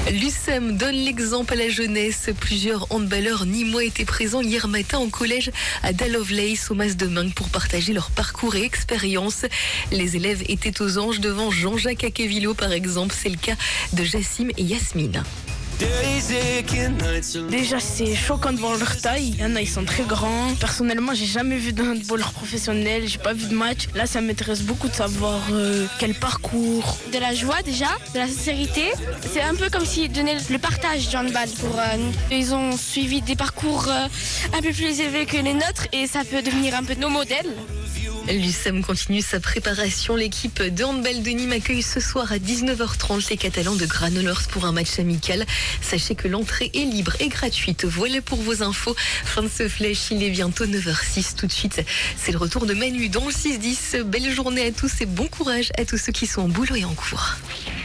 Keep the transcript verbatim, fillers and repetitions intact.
L'U S E M donne l'exemple à la jeunesse. Plusieurs handballeurs nîmois étaient présents hier matin au collège à Dallovleis au Mas de Meung pour partager leur parcours et expérience. Les élèves étaient aux anges devant Jean-Jacques Aquevillo par exemple. C'est le cas de Jassim et Yasmine. Déjà, c'est choquant de voir leur taille. Il y en a, ils sont très grands. Personnellement, j'ai jamais vu d'un handballeur professionnel. J'ai pas vu de match. Là, ça m'intéresse beaucoup de savoir euh, quel parcours. De la joie déjà, de la sincérité. C'est un peu comme s'ils donnaient le partage du handball pour euh, nous. Ils ont suivi des parcours euh, un peu plus élevés que les nôtres et ça peut devenir un peu nos modèles. L'U S E M continue sa préparation. L'équipe de handball de Nîmes accueille ce soir à dix-neuf heures trente les Catalans de Granollers pour un match amical. Sachez que l'entrée est libre et gratuite. Voilà pour vos infos. Fin de ce flash, il est bientôt neuf heures six. Tout de suite, c'est le retour de Manu dans le six dix. Belle journée à tous et bon courage à tous ceux qui sont en boulot et en cours.